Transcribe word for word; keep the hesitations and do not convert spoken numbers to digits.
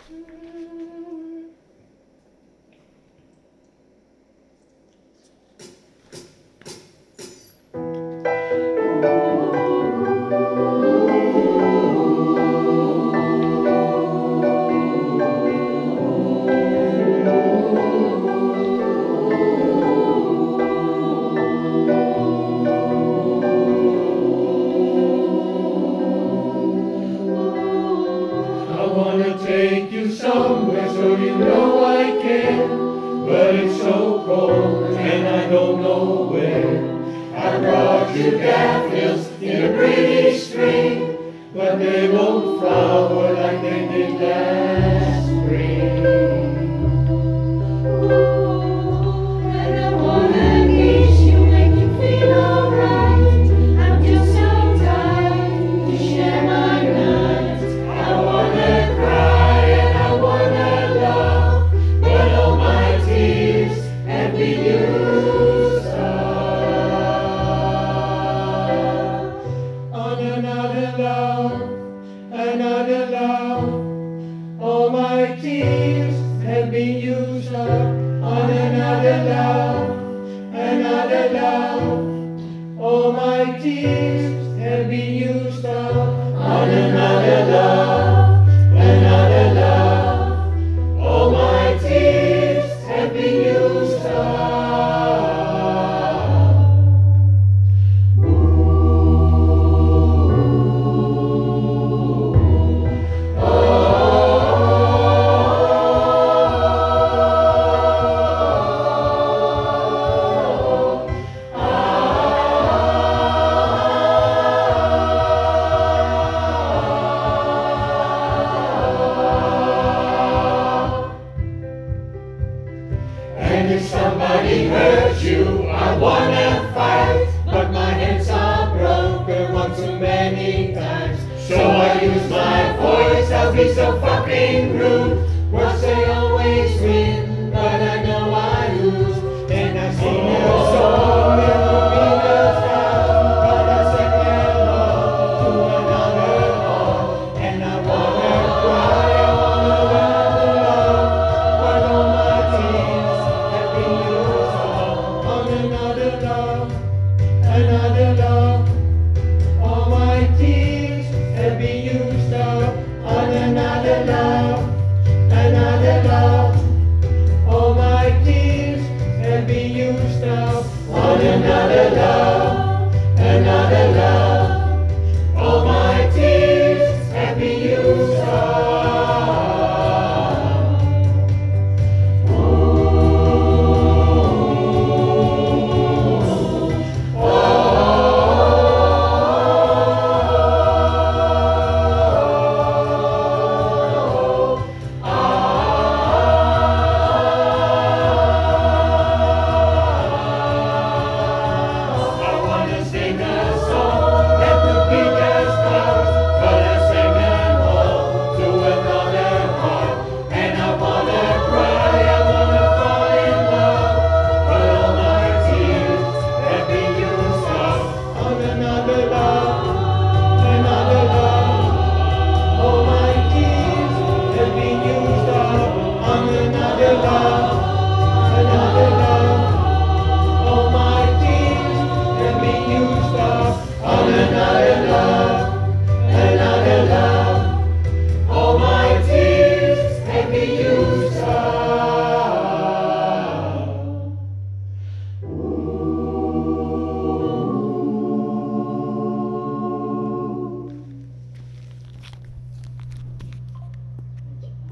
Take you somewhere so you know I care, but it's so cold and I don't know where. I brought you daffodils in a pretty string, but they won't flower like they did last spring. Ooh, and I wanna kiss you, make you feel alright. I'm just so tired to share my nights. I wanna cry and I wanna love, but all my tears have been used up On another love, another love. All my tears have been used up on another love, another love. All my tears have been used up on another love, another love. All my tears have been used up. And if somebody hurts you, I wanna fight, but my hands are broken one too many times. So I use my voice, I'll be so fucking rude.